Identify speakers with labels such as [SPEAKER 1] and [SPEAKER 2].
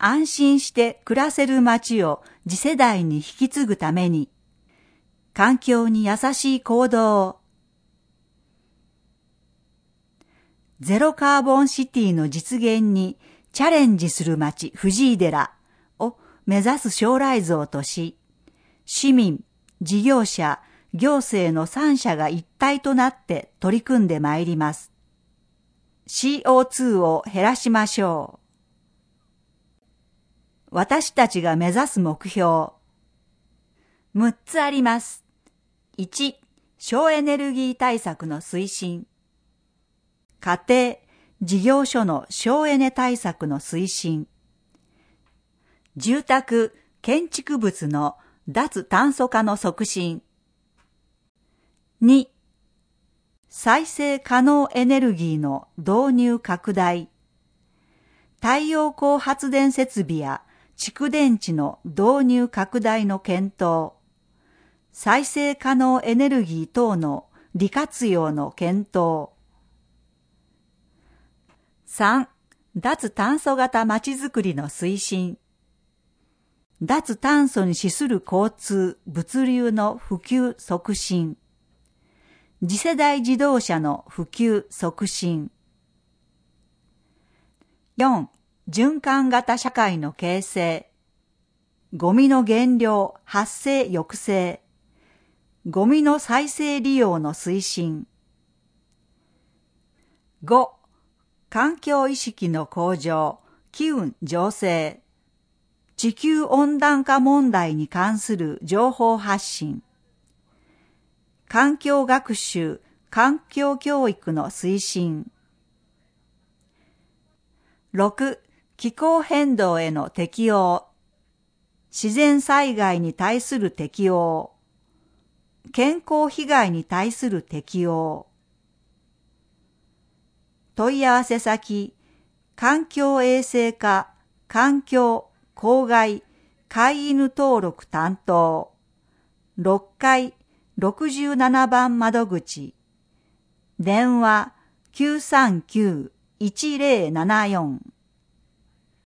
[SPEAKER 1] 安心して暮らせる街を次世代に引き継ぐために、環境に優しい行動を、ゼロカーボンシティの実現にチャレンジする街藤井寺を目指す将来像とし、市民、事業者、行政の3者が一体となって取り組んでまいります。CO2 を減らしましょう。私たちが目指す目標、6つあります。1、省エネルギー対策の推進。家庭、事業所の省エネ対策の推進。住宅、建築物の脱炭素化の促進。2、再生可能エネルギーの導入拡大。太陽光発電設備や蓄電池の導入拡大の検討。再生可能エネルギー等の利活用の検討。3、脱炭素型まちづくりの推進。脱炭素に資する交通、物流の普及促進。次世代自動車の普及促進。4、循環型社会の形成。ゴミの減量、発生抑制。ゴミの再生利用の推進。5、環境意識の向上、機運醸成。地球温暖化問題に関する情報発信。環境学習、環境教育の推進。6、気候変動への適応。自然災害に対する適応。健康被害に対する適応。問い合わせ先、環境衛生課、環境、公害、飼い犬登録担当、6階、67番窓口、電話 939-1074